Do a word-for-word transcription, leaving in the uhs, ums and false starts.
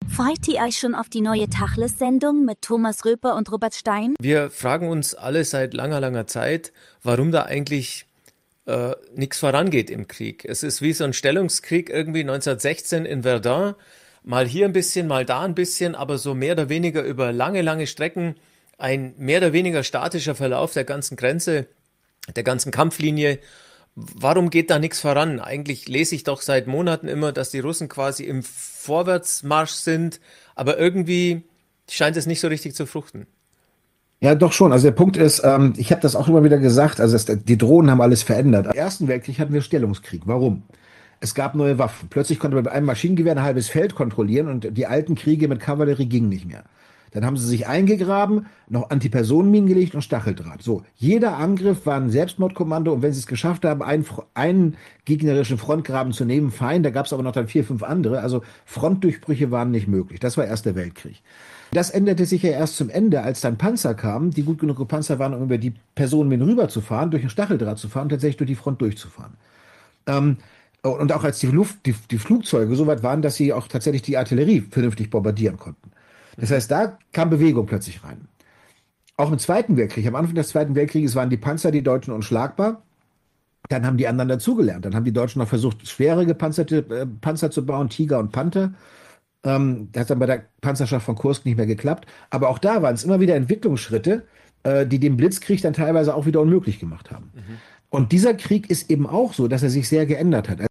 Freut ihr euch schon auf die neue Tacheles-Sendung mit Thomas Röper und Robert Stein? Wir fragen uns alle seit langer, langer Zeit, warum da eigentlich äh, nichts vorangeht im Krieg. Es ist wie so ein Stellungskrieg irgendwie neunzehnhundertsechzehn in Verdun. Mal hier ein bisschen, mal da ein bisschen, aber so mehr oder weniger über lange, lange Strecken ein mehr oder weniger statischer Verlauf der ganzen Grenze, der ganzen Kampflinie. Warum geht da nichts voran? Eigentlich lese ich doch seit Monaten immer, dass die Russen quasi im Vorwärtsmarsch sind, aber irgendwie scheint es nicht so richtig zu fruchten. Ja, doch schon. Also der Punkt ist, ähm, ich habe das auch immer wieder gesagt, also es, die Drohnen haben alles verändert. Im Ersten Weltkrieg hatten wir Stellungskrieg. Warum? Es gab neue Waffen. Plötzlich konnte man mit einem Maschinengewehr ein halbes Feld kontrollieren und die alten Kriege mit Kavallerie gingen nicht mehr. Dann haben sie sich eingegraben, noch Antipersonenminen gelegt und Stacheldraht. So, jeder Angriff war ein Selbstmordkommando und wenn sie es geschafft haben, einen, Fro- einen gegnerischen Frontgraben zu nehmen, fein, da gab es aber noch dann vier, fünf andere. Also Frontdurchbrüche waren nicht möglich. Das war Erster Weltkrieg. Das änderte sich ja erst zum Ende, als dann Panzer kamen, die gut genug gepanzert waren, um über die Personenminen rüberzufahren, durch den Stacheldraht zu fahren und tatsächlich durch die Front durchzufahren. Ähm, und auch als die, Luft, die, die Flugzeuge so weit waren, dass sie auch tatsächlich die Artillerie vernünftig bombardieren konnten. Das heißt, da kam Bewegung plötzlich rein. Auch im Zweiten Weltkrieg, am Anfang des Zweiten Weltkrieges waren die Panzer, die Deutschen, unschlagbar. Dann haben die anderen dazugelernt. Dann haben die Deutschen noch versucht, schwere gepanzerte äh, Panzer zu bauen, Tiger und Panther. Ähm, das hat dann bei der Panzerschaft von Kursk nicht mehr geklappt. Aber auch da waren es immer wieder Entwicklungsschritte, äh, die den Blitzkrieg dann teilweise auch wieder unmöglich gemacht haben. Und dieser Krieg ist eben auch so, dass er sich sehr geändert hat.